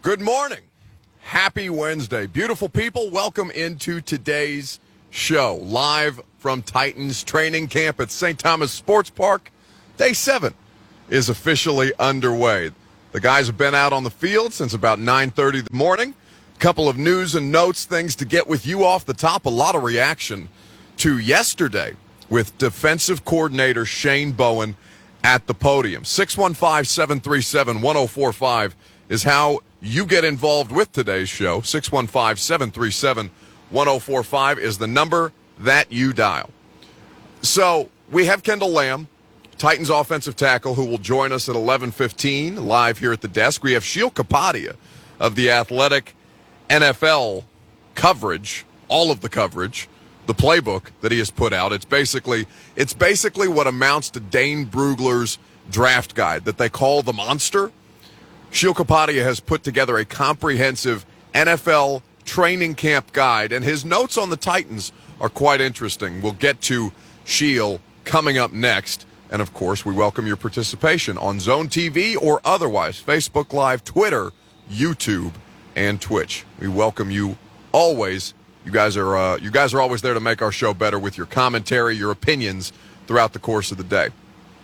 Good morning. Happy Wednesday. Beautiful people, welcome into today's show. Live from Titans training camp at St. Thomas Sports Park. Day 7 is officially underway. The guys have been out on the field since about 9:30 in the morning. A couple of news and notes, things to get with you off the top. A lot of reaction to yesterday with defensive coordinator Shane Bowen at the podium. 615-737-1045 is how you get involved with today's show. 615-737-1045 is the number that you dial. So we have Kendall Lamb, Titans offensive tackle, who will join us at 11:15 live here at the desk. We have Sheil Kapadia of the Athletic NFL coverage, all of the coverage, the playbook that he has put out. It's basically what amounts to Dane Brugler's draft guide that they call the Monster. Sheil Kapadia has put together a comprehensive NFL training camp guide, and his notes on the Titans are quite interesting. We'll get to Sheil coming up next. And, of course, we welcome your participation on Zone TV or otherwise, Facebook Live, Twitter, YouTube, and Twitch. We welcome you always. You guys are always there to make our show better with your commentary, your opinions throughout the course of the day.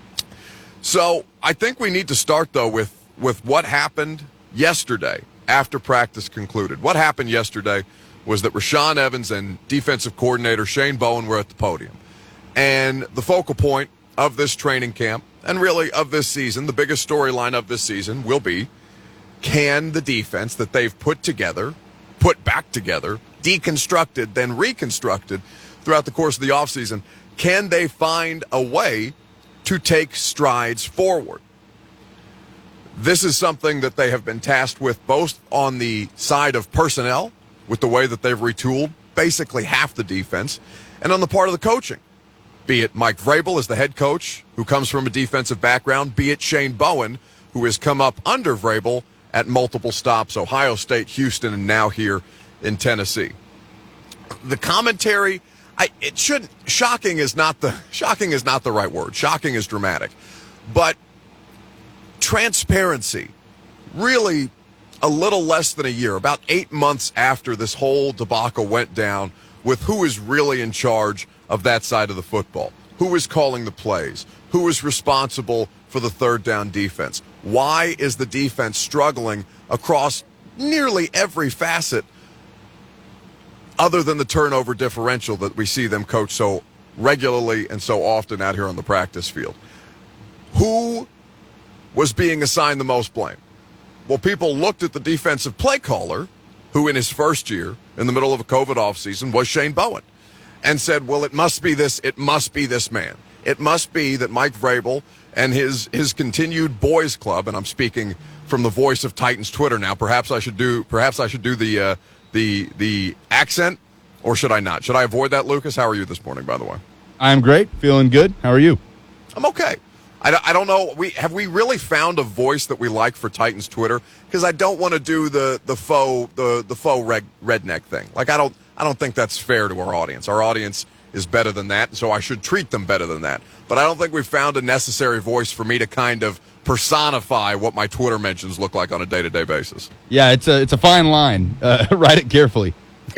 So I think we need to start, though, with what happened yesterday after practice concluded. What happened yesterday was that Rashaan Evans and defensive coordinator Shane Bowen were at the podium. And the focal point of this training camp, and really of this season, the biggest storyline of this season will be, can the defense that they've put back together, deconstructed, then reconstructed throughout the course of the offseason, can they find a way to take strides forward? This is something that they have been tasked with both on the side of personnel, with the way that they've retooled basically half the defense, and on the part of the coaching, be it Mike Vrabel as the head coach, who comes from a defensive background, be it Shane Bowen, who has come up under Vrabel at multiple stops, Ohio State, Houston, and now here in Tennessee. The commentary, shocking is not the right word. Shocking is dramatic. But transparency, really a little less than a year, about 8 months after this whole debacle went down, with who is really in charge of that side of the football, who is calling the plays, who is responsible for the third down defense. Why is the defense struggling across nearly every facet other than the turnover differential that we see them coach so regularly and so often out here on the practice field? Who was being assigned the most blame? Well, people looked at the defensive play caller, who in his first year, in the middle of a COVID offseason, was Shane Bowen, and said, well, it must be this man. It must be that Mike Vrabel and his continued boys club, and I'm speaking from the voice of Titans Twitter now. Perhaps I should do the accent, or should I not? Should I avoid that, Lucas? How are you this morning, by the way? I'm great. Feeling good. How are you? I'm okay. I don't know. Have we really found a voice that we like for Titans Twitter? Because I don't want to do the faux redneck thing. Like I don't think that's fair to our audience. Our audience is better than that, so I should treat them better than that. But I don't think we've found a necessary voice for me to kind of personify what my Twitter mentions look like on a day-to-day basis. Yeah, it's a fine line. Write it carefully.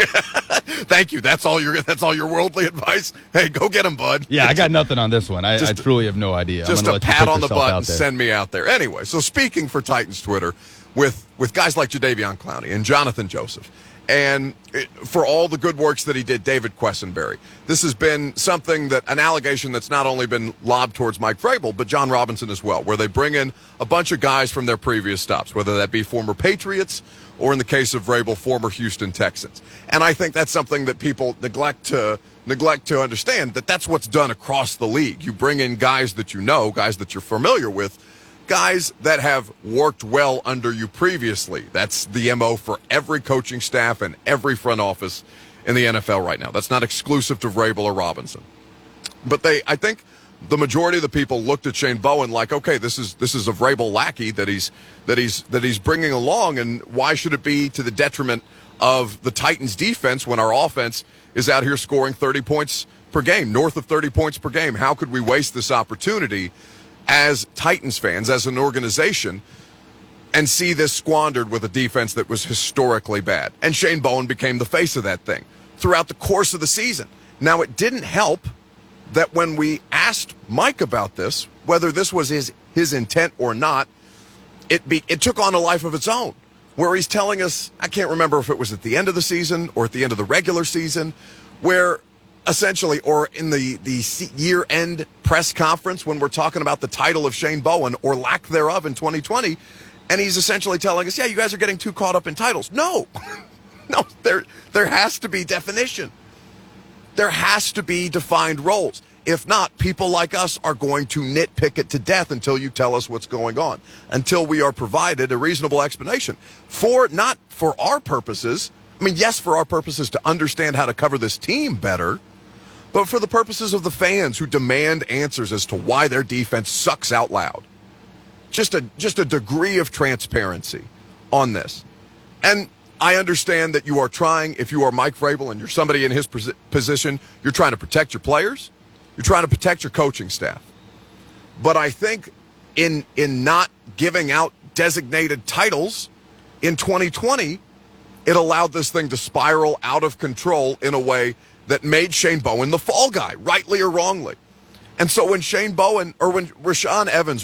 Thank you. That's all your worldly advice. Hey, go get him, bud. Yeah, I got nothing on this one. I truly have no idea. Just a pat on the butt and send me out there. Anyway, so speaking for Titans Twitter with guys like Jadeveon Clowney and Jonathan Joseph, and for all the good works that he did, David Quessenberry, this has been an allegation that's not only been lobbed towards Mike Vrabel, but John Robinson as well, where they bring in a bunch of guys from their previous stops, whether that be former Patriots or, in the case of Vrabel, former Houston Texans. And I think that's something that people neglect to understand, that's what's done across the league. You bring in guys that you know, guys that you're familiar with, guys that have worked well under you previously. That's the MO for every coaching staff and every front office in the NFL right now. That's not exclusive to Vrabel or Robinson. But I think the majority of the people looked at Shane Bowen like, okay, this is a Vrabel lackey that he's bringing along, and why should it be to the detriment of the Titans defense when our offense is out here scoring 30 points per game, north of 30 points per game? How could we waste this opportunity as Titans fans, as an organization, and see this squandered with a defense that was historically bad. And Shane Bowen became the face of that thing throughout the course of the season. Now, it didn't help that when we asked Mike about this, whether this was his intent or not, it took on a life of its own, where he's telling us, I can't remember if it was at the end of the season or at the end of the regular season, where essentially, or in the year-end press conference when we're talking about the title of Shane Bowen or lack thereof in 2020, and he's essentially telling us, yeah, you guys are getting too caught up in titles. No, no, there has to be definition. There has to be defined roles. If not, people like us are going to nitpick it to death until you tell us what's going on, until we are provided a reasonable explanation. Not for our purposes. I mean, yes, for our purposes to understand how to cover this team better, but for the purposes of the fans who demand answers as to why their defense sucks out loud. Just a degree of transparency on this. And I understand that you are trying, if you are Mike Vrabel and you're somebody in his position, you're trying to protect your players. You're trying to protect your coaching staff. But I think in not giving out designated titles in 2020, it allowed this thing to spiral out of control in a way that made Shane Bowen the fall guy, rightly or wrongly. And so when Rashaan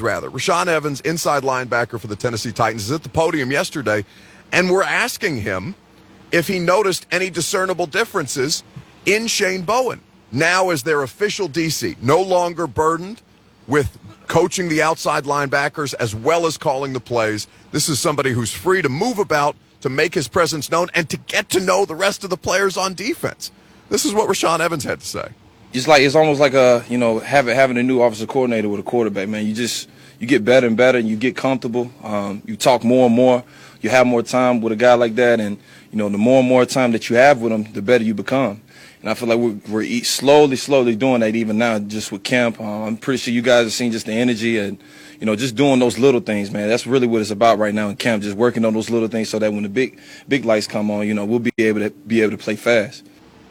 Evans, inside linebacker for the Tennessee Titans, is at the podium yesterday, and we're asking him if he noticed any discernible differences in Shane Bowen. Now as their official DC, no longer burdened with coaching the outside linebackers as well as calling the plays. This is somebody who's free to move about, to make his presence known, and to get to know the rest of the players on defense. This is what Rashaan Evans had to say. It's almost like having a new offensive coordinator with a quarterback, man. You get better and better, and you get comfortable. You talk more and more. You have more time with a guy like that, and the more and more time that you have with him, the better you become. And I feel like we're slowly doing that even now, just with camp. I'm pretty sure you guys have seen just the energy and just doing those little things, man. That's really what it's about right now in camp, just working on those little things so that when the big lights come on, we'll be able to play fast.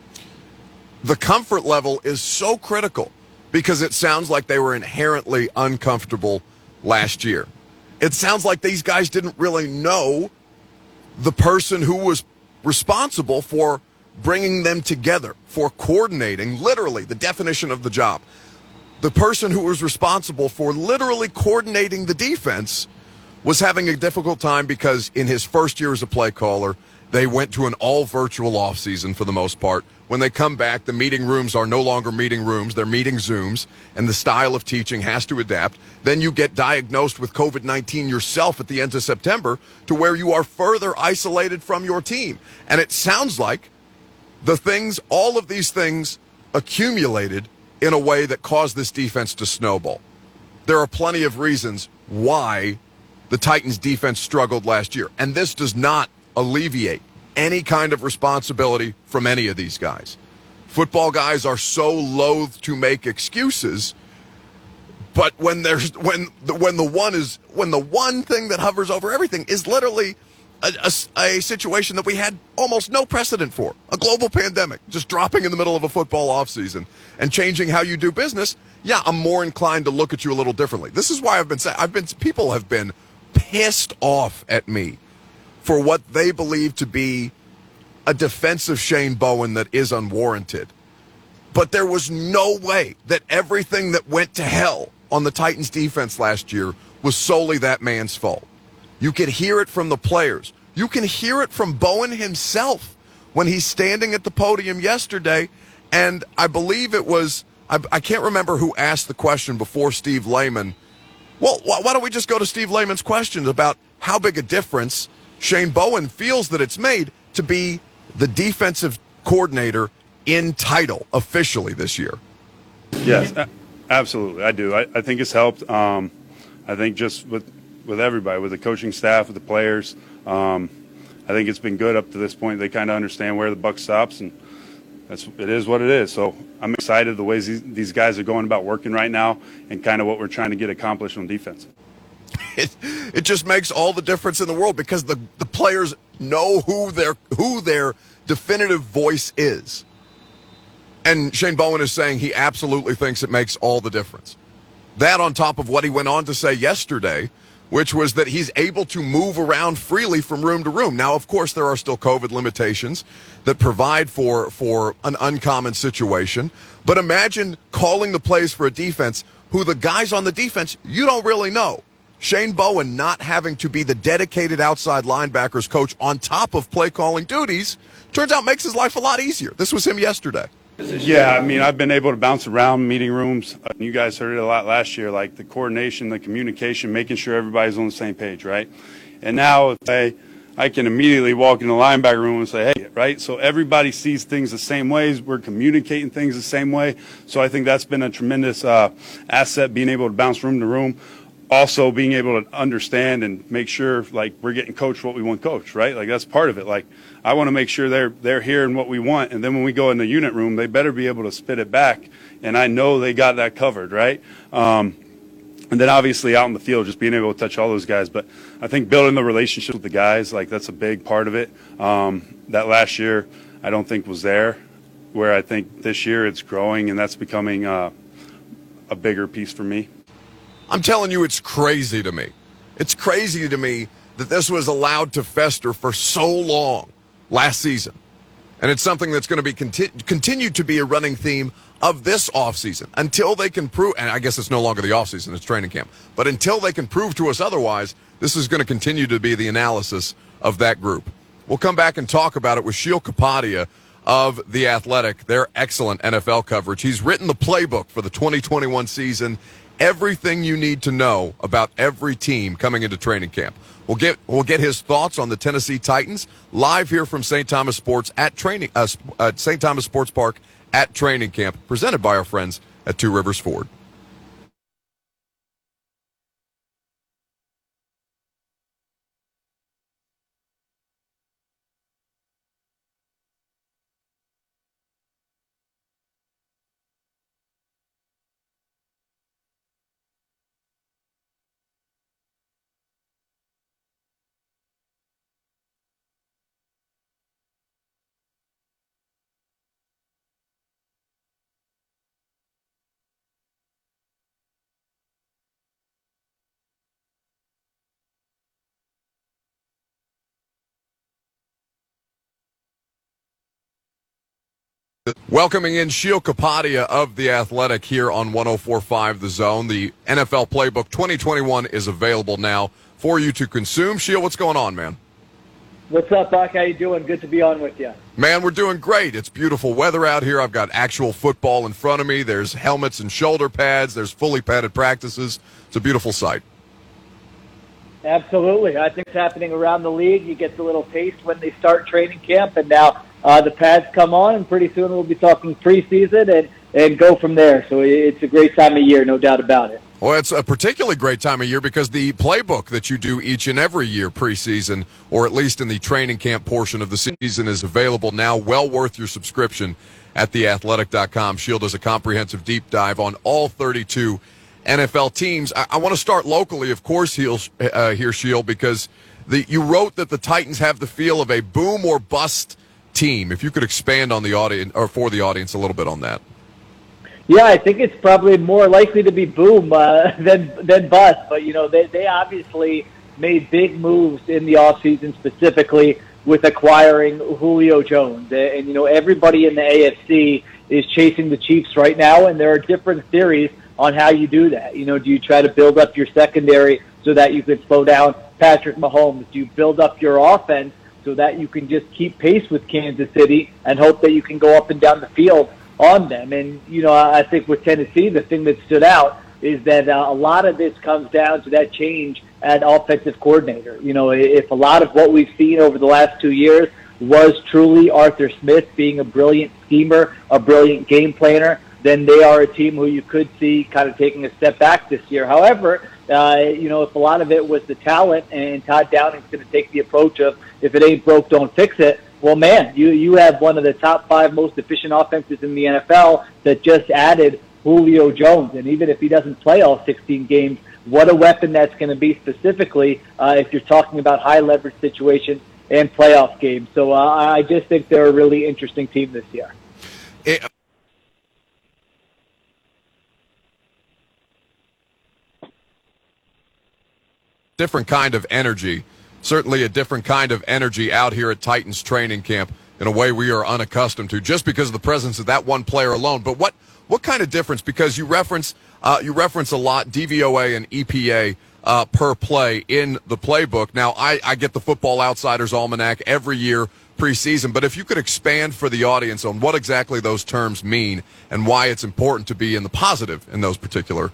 The comfort level is so critical because it sounds like they were inherently uncomfortable last year. It sounds like these guys didn't really know the person who was responsible for bringing them together, for coordinating, literally, the definition of the job. The person who was responsible for literally coordinating the defense was having a difficult time because in his first year as a play caller, they went to an all-virtual offseason for the most part. When they come back, the meeting rooms are no longer meeting rooms. They're meeting Zooms, and the style of teaching has to adapt. Then you get diagnosed with COVID-19 yourself at the end of September to where you are further isolated from your team. And it sounds like all of these things accumulated in a way that caused this defense to snowball. There are plenty of reasons why the Titans defense struggled last year, and this does not alleviate any kind of responsibility from any of these guys. Football guys are so loath to make excuses, but when the one thing that hovers over everything is literally a situation that we had almost no precedent for, a global pandemic, just dropping in the middle of a football offseason and changing how you do business, yeah, I'm more inclined to look at you a little differently. This is why people have been pissed off at me for what they believe to be a defensive Shane Bowen that is unwarranted. But there was no way that everything that went to hell on the Titans defense last year was solely that man's fault. You could hear it from the players. You can hear it from Bowen himself when he's standing at the podium yesterday. And I believe it was, I can't remember who asked the question before Steve Lehman. Well, why don't we just go to Steve Lehman's questions about how big a difference Shane Bowen feels that it's made to be the defensive coordinator in title officially this year. Yes, absolutely. I do. I think it's helped. I think just with everybody, with the coaching staff, with the players, I think it's been good up to this point. They kind of understand where the buck stops, and it is what it is. So I'm excited the ways these guys are going about working right now and kind of what we're trying to get accomplished on defense. It just makes all the difference in the world because the players know who their definitive voice is. And Shane Bowen is saying he absolutely thinks it makes all the difference. That on top of what he went on to say yesterday which was that he's able to move around freely from room to room. Now, of course, there are still COVID limitations that provide for an uncommon situation. But imagine calling the plays for a defense who the guys on the defense you don't really know. Shane Bowen not having to be the dedicated outside linebackers coach on top of play calling duties turns out makes his life a lot easier. This was him yesterday. Yeah, I mean, I've been able to bounce around meeting rooms. You guys heard it a lot last year, like the coordination, the communication, making sure everybody's on the same page, right? And now I can immediately walk in the linebacker room and say, hey, right? So everybody sees things the same ways. We're communicating things the same way. So I think that's been a tremendous asset, being able to bounce room to room. Also being able to understand and make sure, like, we're getting coached what we want coached, right? Like, that's part of it. Like, I want to make sure they're hearing what we want, and then when we go in the unit room, they better be able to spit it back, and I know they got that covered, right? And then obviously out in the field, just being able to touch all those guys. But I think building the relationship with the guys, like, that's a big part of it. That last year I don't think was there, where I think this year it's growing, and that's becoming a bigger piece for me. I'm telling you, it's crazy to me. It's crazy to me that this was allowed to fester for so long last season. And it's something that's going to be continue to be a running theme of this offseason until they can prove, and I guess it's no longer the offseason, it's training camp, but until they can prove to us otherwise, this is going to continue to be the analysis of that group. We'll come back and talk about it with Sheil Kapadia of The Athletic, their excellent NFL coverage. He's written the playbook for the 2021 season. Everything you need to know about every team coming into training camp. We'll get his thoughts on the Tennessee Titans live here from St. Thomas Sports at St. Thomas Sports Park at training camp, presented by our friends at Two Rivers Ford. Welcoming in Sheil Kapadia of The Athletic here on 104.5 The Zone. The NFL Playbook 2021 is available now for you to consume. Sheil, what's going on, man? What's up, Buck? How you doing? Good to be on with you. Man, we're doing great. It's beautiful weather out here. I've got actual football in front of me. There's helmets and shoulder pads. There's fully padded practices. It's a beautiful sight. Absolutely. I think it's happening around the league. You get the little taste when they start training camp, and now the pads come on, and pretty soon we'll be talking preseason and go from there. So it's a great time of year, no doubt about it. Well, it's a particularly great time of year because the playbook that you do each and every year preseason, or at least in the training camp portion of the season, is available now. Well worth your subscription at theathletic.com. Sheil does a comprehensive deep dive on all 32 NFL teams. I want to start locally, of course, here, Sheil, because you wrote that the Titans have the feel of a boom or bust team. If you could expand on the audience, or for the audience, a little bit on that. Yeah, I think it's probably more likely to be boom than bust. But, you know, they obviously made big moves in the offseason, specifically with acquiring Julio Jones. And, you know, everybody in the AFC is chasing the Chiefs right now, and there are different theories on how you do that. You know, do you try to build up your secondary so that you could slow down Patrick Mahomes? Do you build up your offense so that you can just keep pace with Kansas City and hope that you can go up and down the field on them? And, you know, I think with Tennessee, the thing that stood out is that a lot of this comes down to that change at offensive coordinator. You know, if a lot of what we've seen over the last 2 years was truly Arthur Smith being a brilliant schemer, a brilliant game planner, then they are a team who you could see kind of taking a step back this year. However, you know, if a lot of it was the talent and Todd Downing's going to take the approach of if it ain't broke, don't fix it, well, man, you have one of the top 5 most efficient offenses in the NFL that just added Julio Jones. And even if he doesn't play all 16 games, what a weapon that's going to be specifically if you're talking about high-leverage situations and playoff games. So I just think they're a really interesting team this year. different kind of energy, certainly a different kind of energy out here at Titans training camp in a way we are unaccustomed to, just because of the presence of that one player alone. But what kind of difference? Because you reference a lot DVOA and EPA per play in the playbook. Now, I get the Football Outsiders Almanac every year preseason, but if you could expand for the audience on what exactly those terms mean and why it's important to be in the positive in those particular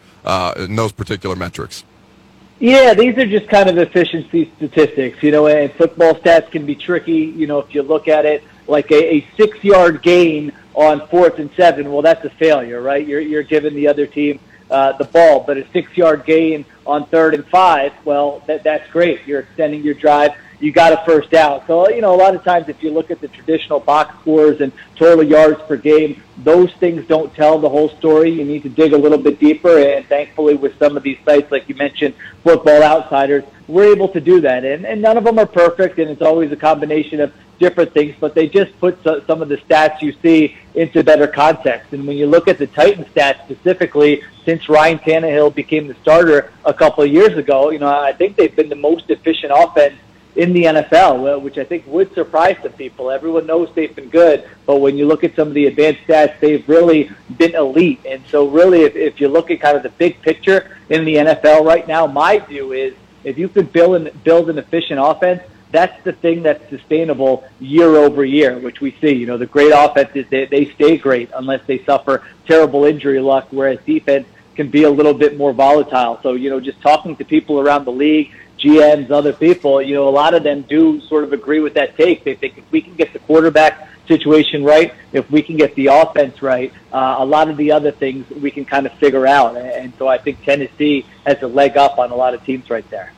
metrics. Yeah, these are just kind of efficiency statistics, and football stats can be tricky. If you look at it like a 6-yard gain on 4th and 7, well, that's a failure, right? You're giving the other team the ball, but a 6-yard gain on 3rd and 5, well, that's great. You're extending your drive. You got a first down. So, a lot of times if you look at the traditional box scores and total yards per game, those things don't tell the whole story. You need to dig a little bit deeper, and thankfully with some of these sites, like you mentioned, Football Outsiders, we're able to do that. And none of them are perfect, and it's always a combination of different things, but they just put some of the stats you see into better context. And when you look at the Titans stats specifically, since Ryan Tannehill became the starter a couple of years ago, I think they've been the most efficient offense in the NFL, which I think would surprise some people. Everyone knows they've been good, but when you look at some of the advanced stats, they've really been elite. And so really, if you look at kind of the big picture in the NFL right now, my view is if you could build an efficient offense, that's the thing that's sustainable year over year, which we see. The great offenses, they stay great unless they suffer terrible injury luck, whereas defense can be a little bit more volatile. So, just talking to people around the league, GMs, other people, a lot of them do sort of agree with that take. They think if we can get the quarterback situation right, if we can get the offense right, a lot of the other things we can kind of figure out. And so I think Tennessee has a leg up on a lot of teams right there.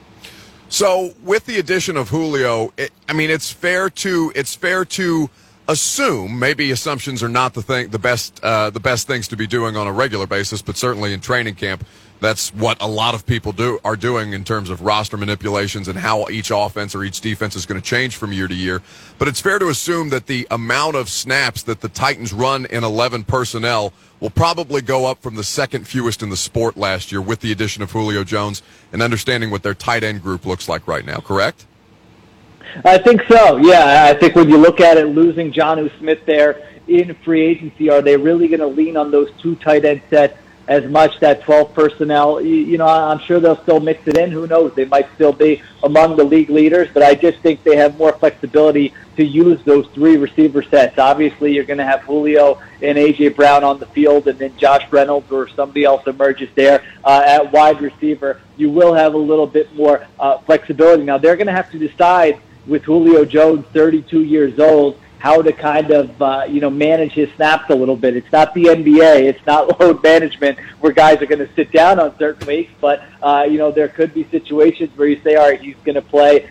So with the addition of Julio, it's fair to assume, maybe assumptions are not the best things to be doing on a regular basis, but certainly in training camp, that's what a lot of people are doing in terms of roster manipulations and how each offense or each defense is going to change from year to year. But it's fair to assume that the amount of snaps that the Titans run in 11 personnel will probably go up from the second fewest in the sport last year with the addition of Julio Jones and understanding what their tight end group looks like right now, correct? I think so, yeah. I think when you look at it, losing Jonnu Smith there in free agency, are they really going to lean on those two tight end sets as much, that 12 personnel? I'm sure they'll still mix it in. Who knows? They might still be among the league leaders, but I just think they have more flexibility to use those 3 receiver sets. Obviously, you're going to have Julio and A.J. Brown on the field, and then Josh Reynolds or somebody else emerges there at wide receiver. You will have a little bit more flexibility. Now, they're going to have to decide with Julio Jones, 32 years old, how to kind of, manage his snaps a little bit. It's not the NBA. It's not load management where guys are going to sit down on certain weeks, but, there could be situations where you say, all right, he's going to play,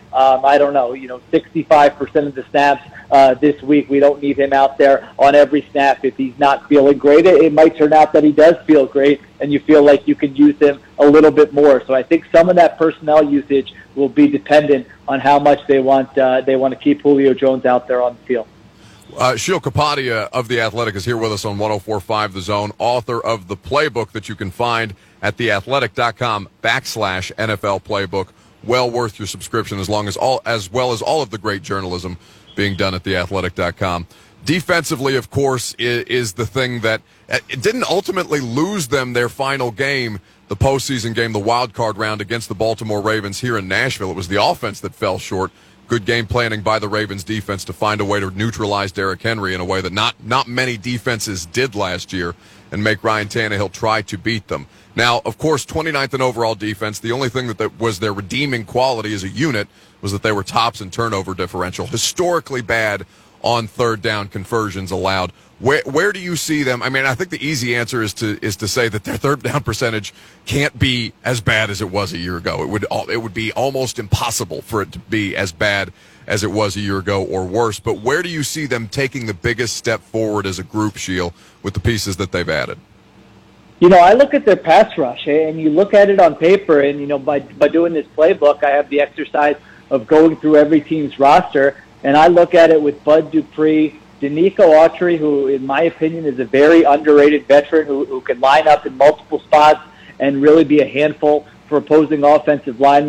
65% of the snaps this week. We don't need him out there on every snap. If he's not feeling great, it might turn out that he does feel great, and you feel like you can use him a little bit more. So I think some of that personnel usage will be dependent on how much they want to keep Julio Jones out there on the field. Sheil Kapadia of The Athletic is here with us on 104.5 The Zone, author of the playbook that you can find at theathletic.com/NFL playbook. Well worth your subscription as well as all of the great journalism being done at theathletic.com. Defensively, of course, is the thing that it didn't ultimately lose them their final game, the postseason game, the wild card round against the Baltimore Ravens here in Nashville. It was the offense that fell short. Good game planning by the Ravens defense to find a way to neutralize Derrick Henry in a way that not many defenses did last year and make Ryan Tannehill try to beat them. Now, of course, 29th in overall defense. The only thing that was their redeeming quality as a unit was that they were tops in turnover differential. Historically bad on third down conversions allowed. Where do you see them? I mean, I think the easy answer is to say that their third down percentage can't be as bad as it was a year ago. It would be almost impossible for it to be as bad as it was a year ago or worse. But where do you see them taking the biggest step forward as a group, Sheil, with the pieces that they've added? I look at their pass rush, and you look at it on paper, and, by doing this playbook, I have the exercise of going through every team's roster, and I look at it with Bud Dupree, Denico Autry, who, in my opinion, is a very underrated veteran who can line up in multiple spots and really be a handful for opposing offensive linemen.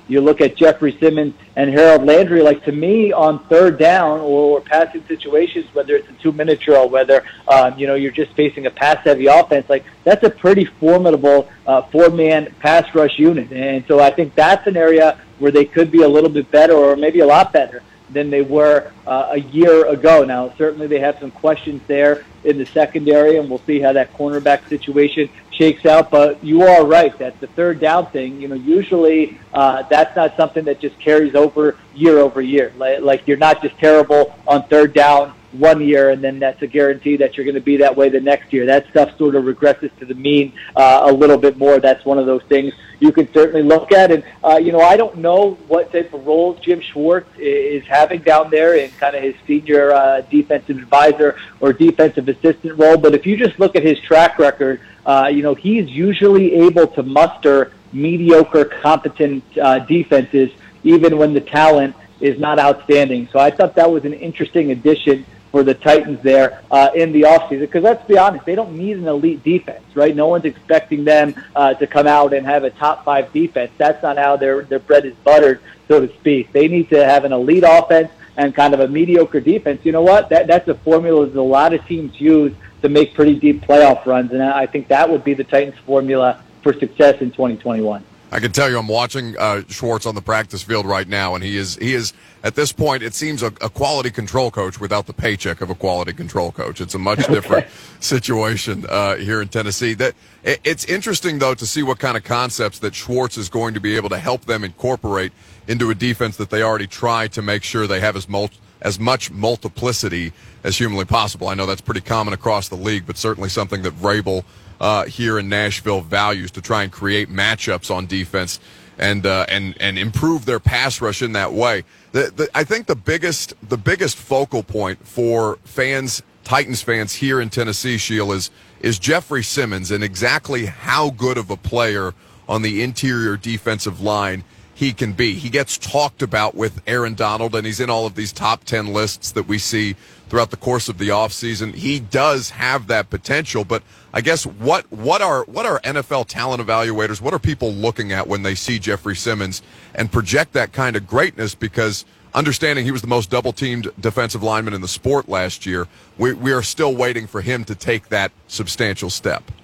You look at Jeffrey Simmons and Harold Landry, like to me on third down or passing situations, whether it's a 2-minute drill, whether, you're just facing a pass-heavy offense, like that's a pretty formidable 4-man pass rush unit. And so I think that's an area where they could be a little bit better or maybe a lot better than they were a year ago. Now, certainly they have some questions there in the secondary, and we'll see how that cornerback situation shakes out. But you are right that the third down thing, usually that's not something that just carries over year. Like you're not just terrible on third down one year, and then that's a guarantee that you're going to be that way the next year. That stuff sort of regresses to the mean a little bit more. That's one of those things you can certainly look at. And, I don't know what type of role Jim Schwartz is having down there in kind of his senior defensive advisor or defensive assistant role. But if you just look at his track record, he's usually able to muster mediocre, competent defenses even when the talent is not outstanding. So I thought that was an interesting addition for the Titans there in the offseason, because let's be honest, they don't need an elite defense, right? No one's expecting them to come out and have a top 5 defense. That's not how their bread is buttered, so to speak. They need to have an elite offense and kind of a mediocre defense. You know what? That's a formula that a lot of teams use to make pretty deep playoff runs, and I think that would be the Titans' formula for success in 2021. I can tell you I'm watching Schwartz on the practice field right now, and he is at this point, it seems a quality control coach without the paycheck of a quality control coach. It's a much different situation here in Tennessee. It's interesting, though, to see what kind of concepts that Schwartz is going to be able to help them incorporate into a defense that they already try to make sure they have as much multiplicity as humanly possible. I know that's pretty common across the league, but certainly something that Vrabel here in Nashville values, to try and create matchups on defense and improve their pass rush in that way. I think the biggest focal point for Titans fans here in Tennessee, Sheil, is Jeffrey Simmons and exactly how good of a player on the interior defensive line he can be. He gets talked about with Aaron Donald, and he's in all of these top 10 lists that we see throughout the course of the offseason. He does have that potential, but I guess what are NFL talent evaluators, what are people looking at when they see Jeffrey Simmons and project that kind of greatness? Because understanding he was the most double-teamed defensive lineman in the sport last year, we are still waiting for him to take that substantial step.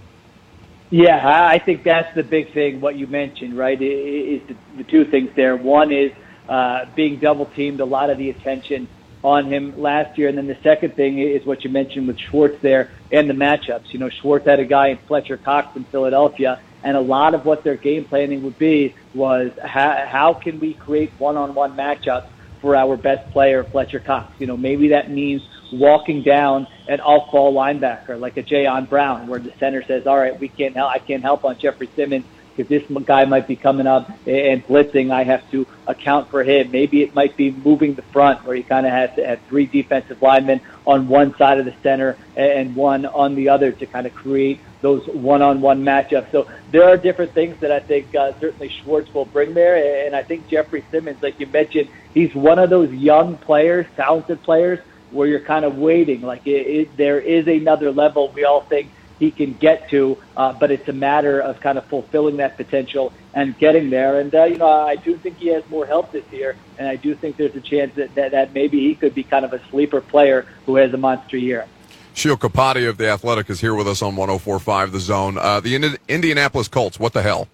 Yeah, I think that's the big thing, what you mentioned, right, is the two things there. One is being double-teamed, a lot of the attention on him last year. And then the second thing is what you mentioned with Schwartz there and the matchups. Schwartz had a guy in Fletcher Cox in Philadelphia, and a lot of what their game planning would be was how can we create one-on-one matchups for our best player, Fletcher Cox. Maybe that means walking down an off-ball linebacker like a Jayon Brown, where the center says, all right, I can't help on Jeffrey Simmons because this guy might be coming up and blitzing. I have to account for him. Maybe it might be moving the front, where he kind of has to have 3 defensive linemen on one side of the center and one on the other to kind of create those one-on-one matchups. So there are different things that I think certainly Schwartz will bring there. And I think Jeffrey Simmons, like you mentioned, he's one of those young players, talented players, where you're kind of waiting. Like there is another level we all think he can get to, but it's a matter of kind of fulfilling that potential and getting there. And, I do think he has more help this year, and I do think there's a chance that maybe he could be kind of a sleeper player who has a monster year. Sheil Kapati of The Athletic is here with us on 104.5 The Zone. The Indianapolis Colts, what the hell?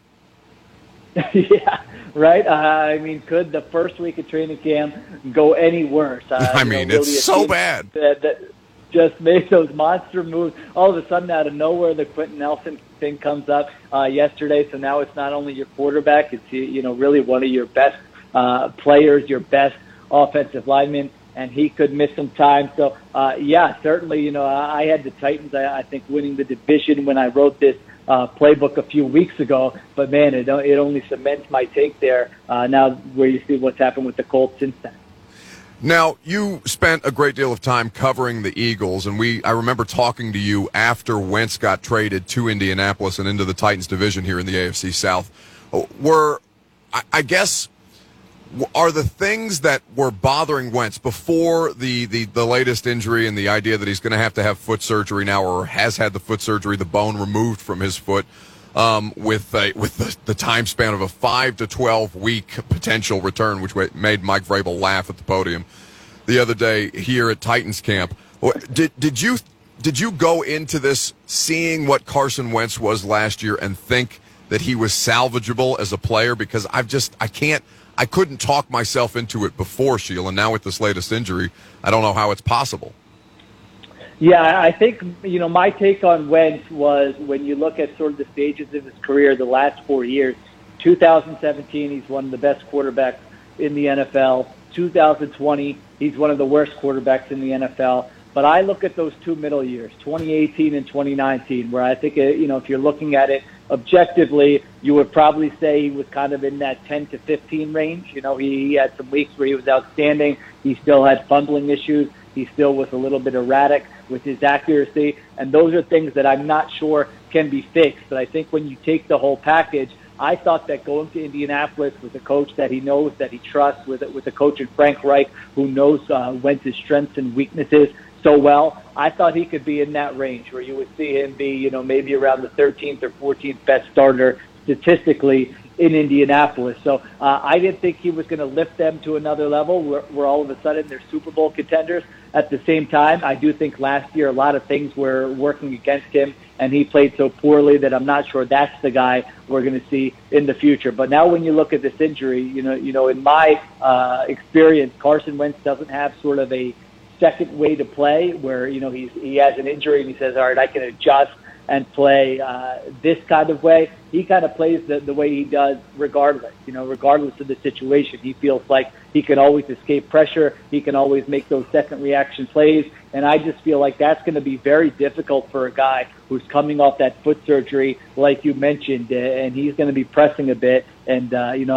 Yeah, right? Could the first week of training camp go any worse? It's so bad. That just made those monster moves. All of a sudden, out of nowhere, the Quentin Nelson thing comes up yesterday. So now it's not only your quarterback, it's really one of your best players, your best offensive lineman, and he could miss some time. So, certainly, I had the Titans, I think, winning the division when I wrote this playbook a few weeks ago. But, man, it only cements my take there now where you see what's happened with the Colts since then. Now, you spent a great deal of time covering the Eagles, and I remember talking to you after Wentz got traded to Indianapolis and into the Titans division here in the AFC South. Are the things that were bothering Wentz before the latest injury and the idea that he's going to have foot surgery now, or has had the foot surgery, the bone removed from his foot, with the time span of a 5 to 12 week potential return, which made Mike Vrabel laugh at the podium the other day here at Titans camp. Did you go into this seeing what Carson Wentz was last year and think that he was salvageable as a player? Because I couldn't talk myself into it before, Sheil, and now with this latest injury, I don't know how it's possible. Yeah, I think, my take on Wentz was when you look at sort of the stages of his career the last 4 years, 2017, he's one of the best quarterbacks in the NFL. 2020, he's one of the worst quarterbacks in the NFL. But I look at those two middle years, 2018 and 2019, where I think, if you're looking at it objectively, you would probably say he was kind of in that 10 to 15 range. He had some weeks where he was outstanding. He still had fumbling issues. He still was a little bit erratic with his accuracy. And those are things that I'm not sure can be fixed. But I think when you take the whole package, I thought that going to Indianapolis with a coach that he knows, that he trusts, with a coach in Frank Reich who knows Wentz's strengths and weaknesses so well, I thought he could be in that range where you would see him be, maybe around the 13th or 14th best starter statistically in Indianapolis. So I didn't think he was going to lift them to another level where all of a sudden they're Super Bowl contenders. At the same time, I do think last year a lot of things were working against him, and he played so poorly that I'm not sure that's the guy we're going to see in the future. But now when you look at this injury, in my experience, Carson Wentz doesn't have sort of a second way to play where, he has an injury and he says, all right, I can adjust and play this kind of way. He kind of plays the way he does regardless, regardless of the situation. He feels like he can always escape pressure. He can always make those second reaction plays. And I just feel like that's going to be very difficult for a guy who's coming off that foot surgery, like you mentioned, and he's going to be pressing a bit. And,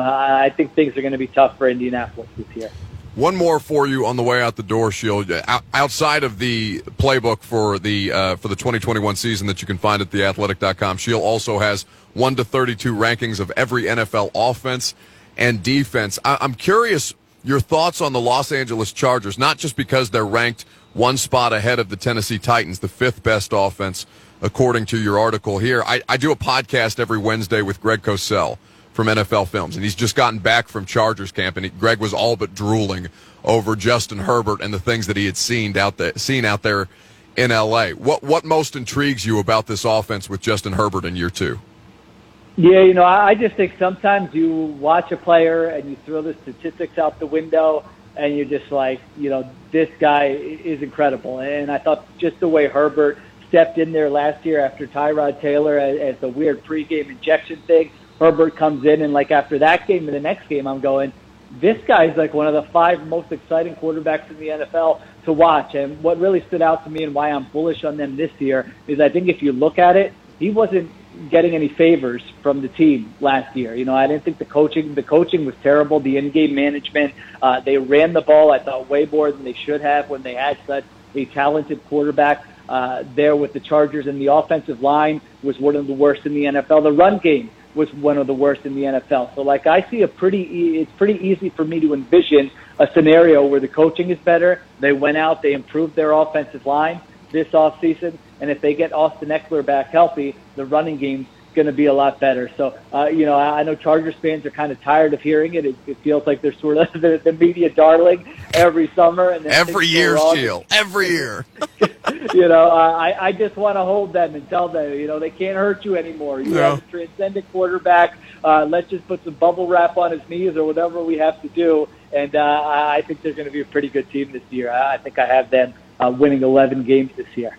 I think things are going to be tough for Indianapolis this year. One more for you on the way out the door, Sheil. Outside of the playbook for the 2021 season that you can find at theathletic.com, Sheil also has 1 to 32 rankings of every NFL offense and defense. I'm curious your thoughts on the Los Angeles Chargers, not just because they're ranked one spot ahead of the Tennessee Titans, the 5th best offense, according to your article here. I do a podcast every Wednesday with Greg Cosell from NFL Films, and he's just gotten back from Chargers camp, and Greg was all but drooling over Justin Herbert and the things that he had seen out there in L.A. What most intrigues you about this offense with Justin Herbert in year 2? Yeah, I just think sometimes you watch a player and you throw the statistics out the window, and you're just like, this guy is incredible. And I thought just the way Herbert stepped in there last year after Tyrod Taylor as the weird pregame injection thing, Herbert comes in, and like after that game and the next game, I'm going, this guy's like one of the 5 most exciting quarterbacks in the NFL to watch. And what really stood out to me and why I'm bullish on them this year is I think if you look at it, he wasn't getting any favors from the team last year. I didn't think the coaching was terrible. The in-game management, they ran the ball, I thought, way more than they should have when they had such a talented quarterback there with the Chargers. And the offensive line was one of the worst in the NFL. The run game was one of the worst in the NFL. So, I see it's pretty easy for me to envision a scenario where the coaching is better. They went out, they improved their offensive line this offseason, and if they get Austin Eckler back healthy, the running game's going to be a lot better. So, I know Chargers fans are kind of tired of hearing it. It feels like they're sort of the media darling every summer. And every year, Sheil. Every year. I just want to hold them and tell them, they can't hurt you anymore. You have a transcendent quarterback. Let's just put some bubble wrap on his knees or whatever we have to do. And I think they're going to be a pretty good team this year. I think I have them winning 11 games this year.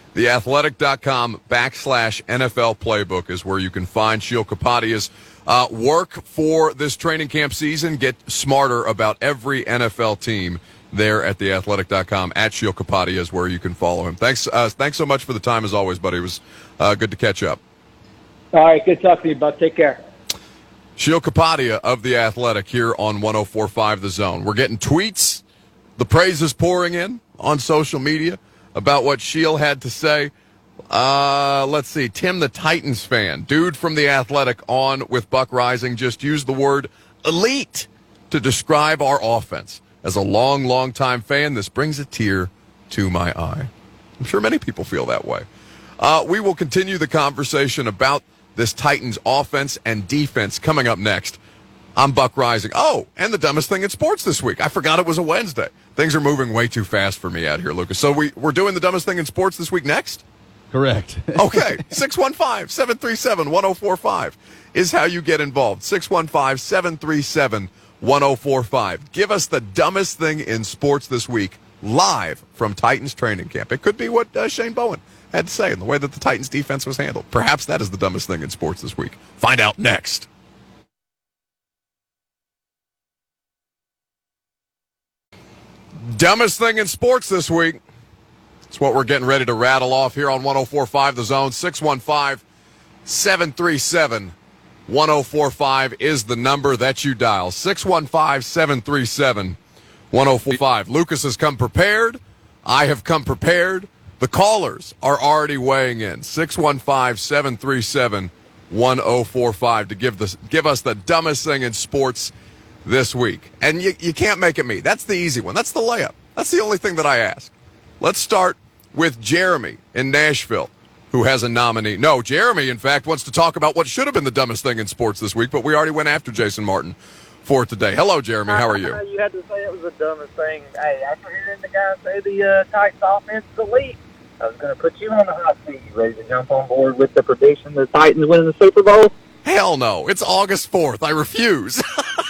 Theathletic.com/NFL playbook is where you can find Sheil Kapadia's work for this training camp season. Get smarter about every NFL team there at theathletic.com. At Sheil Kapadia is where you can follow him. Thanks so much for the time as always, buddy. It was good to catch up. All right, good talking to you, bud. Take care. Sheil Kapadia of The Athletic here on 104.5 The Zone. We're getting tweets. The praise is pouring in on social media about what Sheil had to say. Let's see. Tim, the Titans fan, dude from The Athletic on with Buck Rising, just used the word elite to describe our offense. As a long time fan, this brings a tear to my eye. I'm sure many people feel that way. We will continue the conversation about this Titans offense and defense coming up next. I'm Buck Rising. Oh, and the dumbest thing in sports this week. I forgot it was a Wednesday. Things are moving way too fast for me out here, Lucas. So we're doing the dumbest thing in sports this week next? Correct. Okay. 615-737-1045 is how you get involved. 615-737-1045. Give us the dumbest thing in sports this week live from Titans training camp. It could be what Shane Bowen had to say in the way that the Titans defense was handled. Perhaps that is the dumbest thing in sports this week. Find out next. Dumbest thing in sports this week. It's what we're getting ready to rattle off here on 104.5 The Zone. 615-737-1045 is the number that you dial. 615-737-1045. Lucas has come prepared. I have come prepared. The callers are already weighing in. 615-737-1045 to give us the dumbest thing in sports this week. And you can't make it me. That's the easy one. That's the layup. That's the only thing that I ask. Let's start with Jeremy in Nashville, who has a nominee. No, Jeremy, in fact, wants to talk about what should have been the dumbest thing in sports this week, but we already went after Jason Martin for today. Hello, Jeremy. How are you? You had to say it was the dumbest thing. Hey, after hearing the guy say the Titans offense is elite, I was going to put you on the hot seat. You ready to jump on board with the prediction the Titans winning the Super Bowl? Hell no. It's August 4th. I refuse.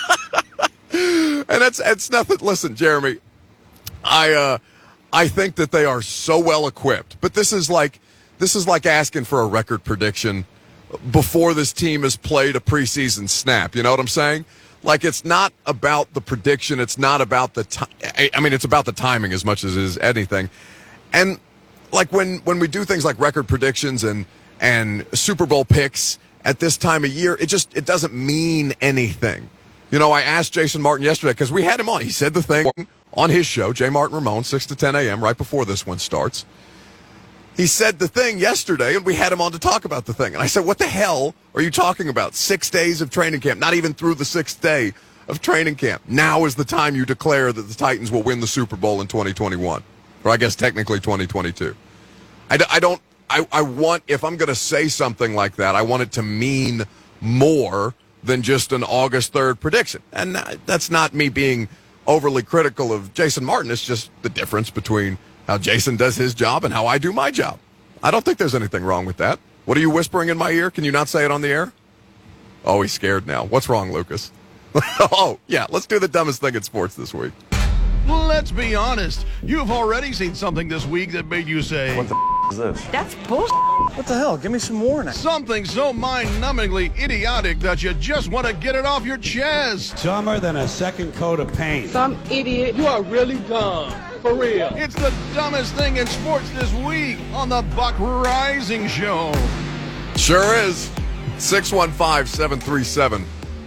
And it's nothing. Listen, Jeremy, I think that they are so well equipped, but this is like asking for a record prediction before this team has played a preseason snap. You know what I'm saying? Like, it's not about the prediction. It's not about the time. I mean, it's about the timing as much as it is anything. And like when we do things like record predictions and Super Bowl picks at this time of year, it doesn't mean anything. You know, I asked Jason Martin yesterday because we had him on. He said the thing on his show, J. Martin Ramon, 6 to 10 a.m., right before this one starts. He said the thing yesterday, and we had him on to talk about the thing. And I said, what the hell are you talking about? 6 days of training camp, not even through the 6th day of training camp. Now is the time you declare that the Titans will win the Super Bowl in 2021. Or I guess technically 2022. I want, if I'm going to say something like that, I want it to mean more than just an August 3rd prediction. And that's not me being overly critical of Jason Martin. It's just the difference between how Jason does his job and how I do my job. I don't think there's anything wrong with that. What are you whispering in my ear? Can you not say it on the air? Oh, he's scared now. What's wrong, Lucas? Oh, yeah, let's do the dumbest thing in sports this week. Let's be honest. You've already seen something this week that made you say, What the is this? That's bullshit. What the hell? Give me some more now. something so mind-numbingly idiotic that you just want to get it off your chest. Dumber than a second coat of paint. Some idiot. You are really dumb. For real. It's the dumbest thing in sports this week on the Buck Rising Show. Sure is. 615-737-1045.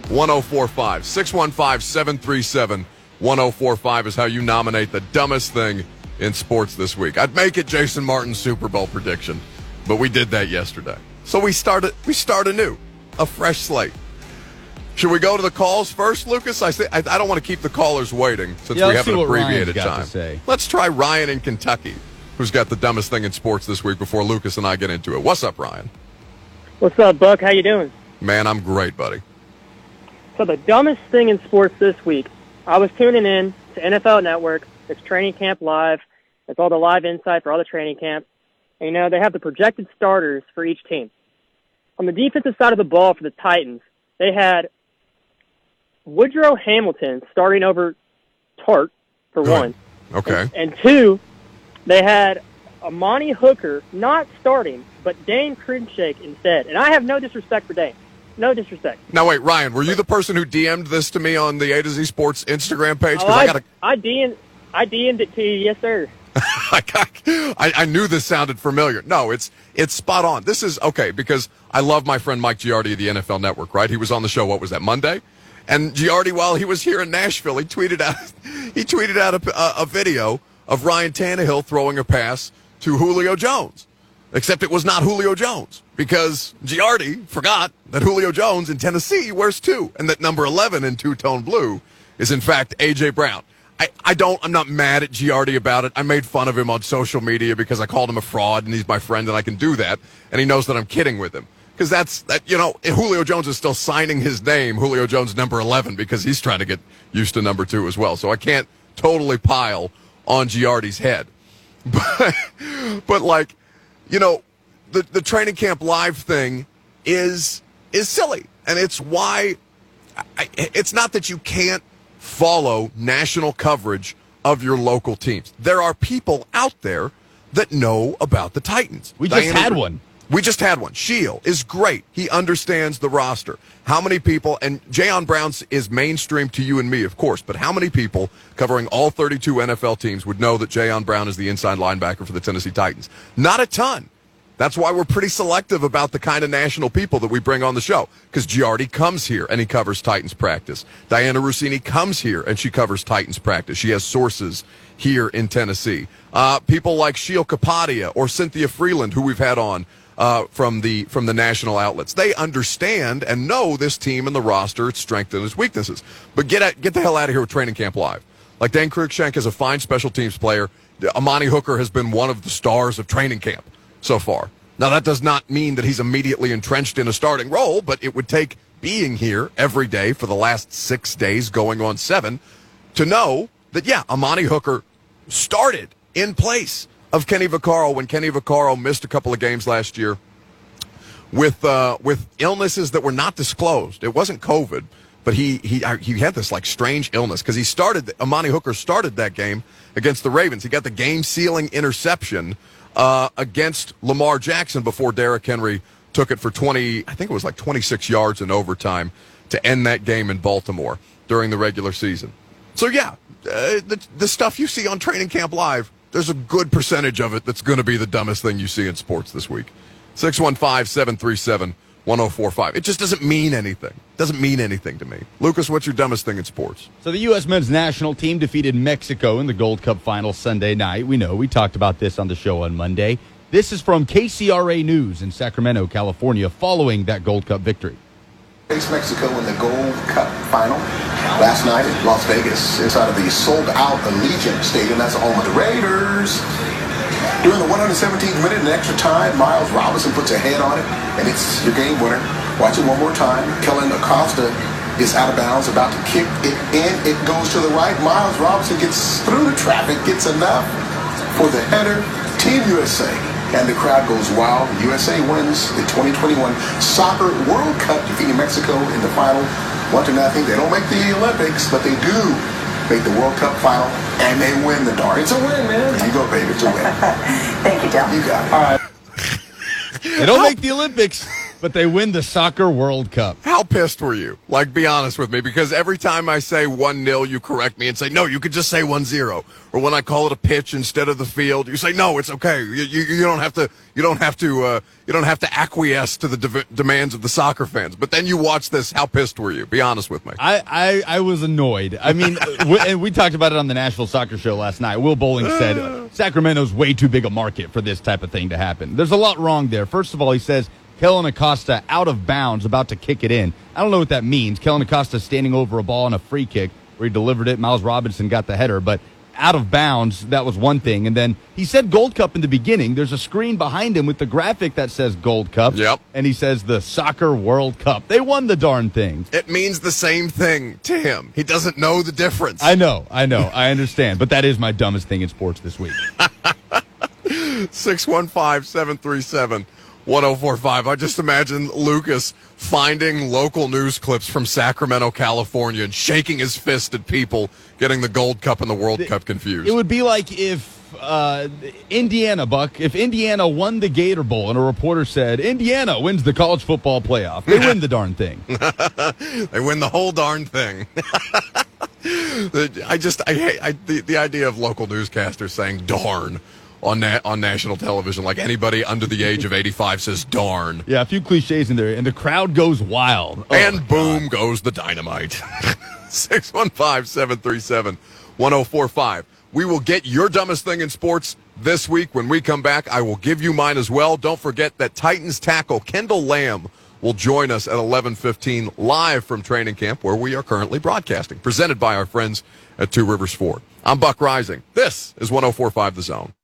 615-737-1045 is how you nominate the dumbest thing in sports this week. I'd make it Jason Martin's Super Bowl prediction, but we did that yesterday. So we start anew, a fresh slate. Should we go to the calls first, Lucas? I don't want to keep the callers waiting since we have an abbreviated time. Let's try Ryan in Kentucky, who's got the dumbest thing in sports this week before Lucas and I get into it. What's up, Ryan? What's up, Buck? How you doing? Man, I'm great, buddy. So the dumbest thing in sports this week, I was tuning in to NFL Network. It's Training Camp Live. It's all the live insight for all the training camp. And, you know, they have the projected starters for each team. On the defensive side of the ball for the Titans, they had Woodrow Hamilton starting over Tart, for one. Okay. And two, they had Amani Hooker not starting, but Dane Cruikshank instead. And I have no disrespect for Dane. No disrespect. Now, wait, Ryan, were you the person who DM'd this to me on the A to Z Sports Instagram page? I DM'd it to you, yes, sir. I knew this sounded familiar. No, it's spot on. This is okay because I love my friend Mike Giardi of the NFL Network, right? He was on the show, what was that, Monday? And Giardi, while he was here in Nashville, he tweeted out a video of Ryan Tannehill throwing a pass to Julio Jones. Except it was not Julio Jones because Giardi forgot that Julio Jones in Tennessee wears 2 and that number 11 in two-tone blue is in fact A.J. Brown. I'm not mad at Giardi about it. I made fun of him on social media because I called him a fraud and he's my friend and I can do that. And he knows that I'm kidding with him because that's that. You know, Julio Jones is still signing his name, Julio Jones number 11, because he's trying to get used to number 2 as well. So I can't totally pile on Giardi's head, but like, you know, the training camp live thing is silly, and it's why it's not that you can't follow national coverage of your local teams. There are people out there that know about the Titans. We just had one. We just had one. Sheil is great. He understands the roster. How many people, and Jayon Brown is mainstream to you and me, of course, but how many people covering all 32 NFL teams would know that Jayon Brown is the inside linebacker for the Tennessee Titans? Not a ton. That's why we're pretty selective about the kind of national people that we bring on the show, because Giardi comes here and he covers Titans practice. Diana Rossini comes here and she covers Titans practice. She has sources here in Tennessee. People like Sheil Kapadia or Cynthia Freeland, who we've had on from the national outlets. They understand and know this team and the roster, its strengths and its weaknesses. But get the hell out of here with Training Camp Live. Like, Dan Cruikshank is a fine special teams player. Amani Hooker has been one of the stars of training camp so far. Now, that does not mean that he's immediately entrenched in a starting role, but it would take being here every day for the last 6 days, going on 7, to know that, yeah, Amani Hooker started in place of Kenny Vaccaro when Kenny Vaccaro missed a couple of games last year with illnesses that were not disclosed. It wasn't COVID, but he had this like strange illness, because Amani Hooker started that game against the Ravens. He got the game-sealing interception against Lamar Jackson before Derrick Henry took it for 26 yards in overtime to end that game in Baltimore during the regular season. So yeah, the stuff you see on Training Camp Live, there's a good percentage of it that's going to be the dumbest thing you see in sports this week. 615-737-1045. It just doesn't mean anything. It doesn't mean anything to me. Lucas, what's your dumbest thing in sports? So the U.S. men's national team defeated Mexico in the Gold Cup final Sunday night. We know. We talked about this on the show on Monday. This is from KCRA News in Sacramento, California, following that Gold Cup victory. Faced Mexico in the Gold Cup final last night in Las Vegas, inside of the sold-out Allegiant Stadium. That's the home of the Raiders. During the 117th minute in extra time, Miles Robinson puts a head on it, and it's your game winner. Watch it one more time. Kellen Acosta is out of bounds, about to kick it in. It goes to the right. Miles Robinson gets through the traffic, gets enough for the header. Team USA. And the crowd goes wild. USA wins the 2021 Soccer World Cup, defeating Mexico in the final 1-0. They don't make the Olympics, but they do make the World Cup final, and they win the darn. It's a win, man. There you go, baby. It's a win. Thank you, Del. You got it. All right. They don't make the Olympics, but they win the Soccer World Cup. How pissed were you? Like, be honest with me, because every time I say 1-0, you correct me and say, no, you could just say 1-0. Or when I call it a pitch instead of the field, you say, no, it's okay. You don't have to acquiesce to the demands of the soccer fans. But then you watch this. How pissed were you? Be honest with me. I was annoyed. I mean, and we talked about it on the National Soccer Show last night. Will Bowling said Sacramento's way too big a market for this type of thing to happen. There's a lot wrong there. First of all, he says Kellen Acosta out of bounds, about to kick it in. I don't know what that means. Kellen Acosta standing over a ball on a free kick where he delivered it. Miles Robinson got the header, but out of bounds, that was one thing. And then he said Gold Cup in the beginning. There's a screen behind him with the graphic that says Gold Cup. Yep. And he says the Soccer World Cup. They won the darn thing. It means the same thing to him. He doesn't know the difference. I know. I understand. But that is my dumbest thing in sports this week. 615-737-1045. I just imagine Lucas finding local news clips from Sacramento, California, and shaking his fist at people getting the Gold Cup and the World Cup confused. It would be like if Indiana won the Gator Bowl and a reporter said, Indiana wins the college football playoff. They win the darn thing. They win the whole darn thing. I hate the idea of local newscasters saying darn on national television, like anybody under the age of 85 says darn. Yeah, a few cliches in there, and the crowd goes wild. And boom goes the dynamite. 615-737-1045. We will get your dumbest thing in sports this week. When we come back, I will give you mine as well. Don't forget that Titans tackle Kendall Lamb will join us at 11:15 live from training camp, where we are currently broadcasting, presented by our friends at Two Rivers Ford. I'm Buck Rising. This is 104.5 The Zone.